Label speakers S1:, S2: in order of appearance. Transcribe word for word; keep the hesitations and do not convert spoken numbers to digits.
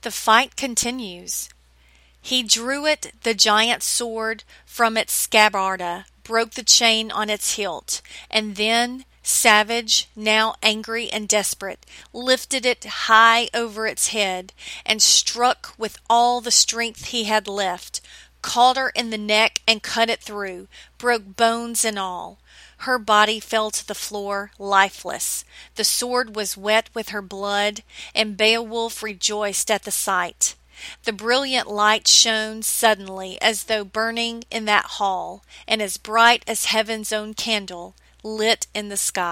S1: The fight continues. He drew it, the giant sword, from its scabbard, broke the chain on its hilt, and then, savage, now angry and desperate, lifted it high over its head, and struck with all the strength he had left, caught her in the neck and cut it through, broke bones and all. Her body fell to the floor, lifeless. The sword was wet with her blood, and Beowulf rejoiced at the sight. The brilliant light shone suddenly as though burning in that hall, and as bright as heaven's own candle, lit in the sky.